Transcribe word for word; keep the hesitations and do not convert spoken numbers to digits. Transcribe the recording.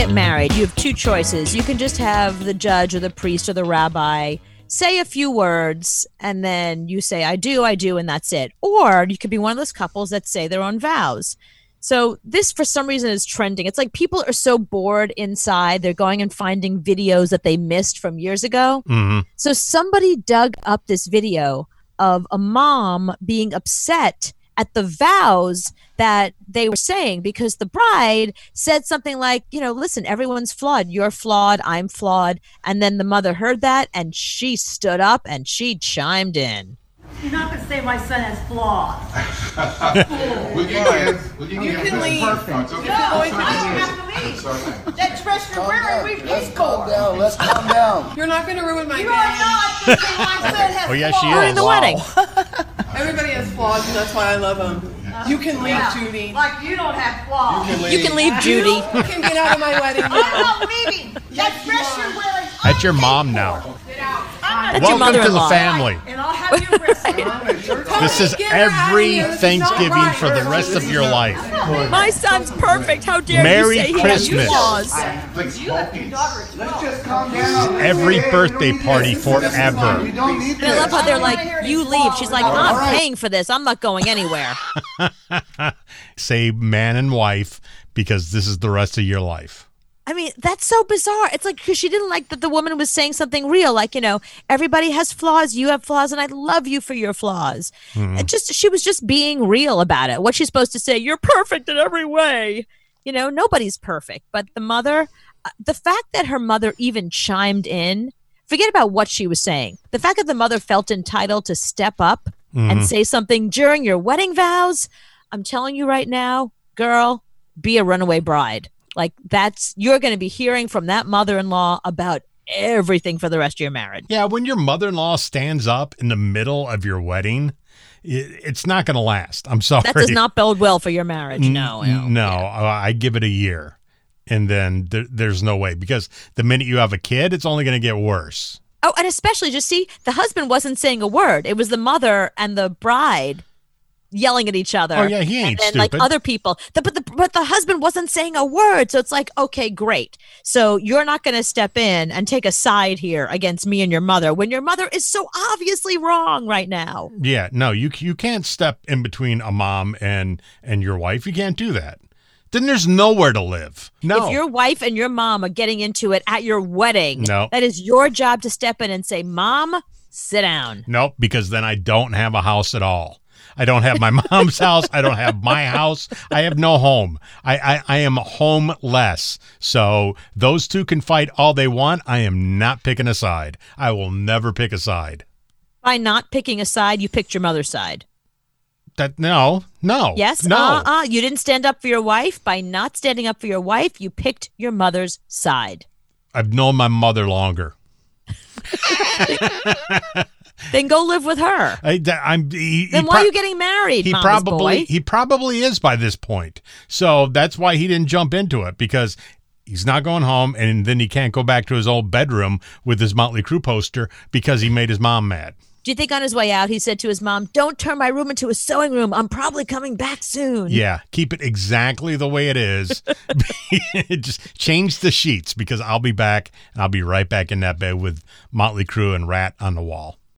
get married, you have two choices. You can just have the judge or the priest or the rabbi say a few words, and then you say, I do, I do, and that's it. Or you could be one of those couples that say their own vows. So this, for some reason, is trending. It's like people are so bored inside. They're going and finding videos that they missed from years ago. Mm-hmm. So somebody dug up this video of a mom being upset at the vows that they were saying because the bride said something like, you know, listen, everyone's flawed. You're flawed. I'm flawed. And then the mother heard that and she stood up and she chimed in. You're not going to say my son has flaws. we can give, we can you give can leave. Perfect. Okay. No, I don't have to leave. That dress you're wearing, we paid for. Calm down. Let's calm down. You're not going to ruin my You day. are not going to say my son has Oh, yeah, flaws. she is. During the Wow. wedding. Everybody has flaws, and that's why I love them. You can leave, Yeah, Judy. Like you don't have flaws. You can leave, Judy. You can get out of my wedding. I'm not leaving. That dress you're wearing. That's your I'm mom paid now. for. That's Welcome your to the mother-in-law. family. And I'll have your wristband. This is Get her out of every here. This is not Thanksgiving right. for the rest of your life. My son's perfect. How dare Merry you say Christmas. he has flaws? Let's just calm down. Every birthday party forever. We don't need And I love this. how they're like, you leave. She's like, I'm paying for this. I'm not going anywhere. Say man and wife because this is the rest of your life. I mean, that's so bizarre. It's like, because she didn't like that the woman was saying something real. Like, you know, everybody has flaws. You have flaws, and I love you for your flaws. Mm-hmm. It just, she was just being real about it. What's she supposed to say? You're perfect in every way. You know, nobody's perfect. But the mother, uh, the fact that her mother even chimed in, forget about what she was saying. The fact that the mother felt entitled to step up Mm-hmm. and say something during your wedding vows, I'm telling you right now, girl, be a runaway bride. Like, that's, you're going to be hearing from that mother-in-law about everything for the rest of your marriage. Yeah, when your mother-in-law stands up in the middle of your wedding, it, it's not going to last. I'm sorry. That does not bode well for your marriage. No, N- no. No, I I give it a year, and then there, there's no way, because the minute you have a kid, it's only going to get worse. Oh, and especially, just see, the husband wasn't saying a word. It was the mother and the bride yelling at each other. Oh, yeah, he ain't and then, stupid. like, other people. The, but, the, but the husband wasn't saying a word. So it's like, okay, great. So you're not going to step in and take a side here against me and your mother when your mother is so obviously wrong right now. Yeah, no, you you can't step in between a mom and and your wife. You can't do that. Then there's nowhere to live. No. If your wife and your mom are getting into it at your wedding, No. that is your job to step in and say, Mom, sit down. Nope, because then I don't have a house at all. I don't have my mom's house. I don't have my house. I have no home. I, I, I am homeless. So those two can fight all they want. I am not picking a side. I will never pick a side. By not picking a side, you picked your mother's side. That no, no. Yes? No. Uh-uh. You didn't stand up for your wife. By not standing up for your wife, you picked your mother's side. I've known my mother longer. Then go live with her. I, I'm, he, Then he why pro- are you getting married, He mama's probably boy? he probably is by this point. So that's why he didn't jump into it, because he's not going home, and then he can't go back to his old bedroom with his Motley Crue poster because he made his mom mad. Do you think on his way out he said to his mom, don't turn my room into a sewing room. I'm probably coming back soon. Yeah, keep it exactly the way it is. Just change the sheets, because I'll be back, and I'll be right back in that bed with Motley Crue and Rat on the wall.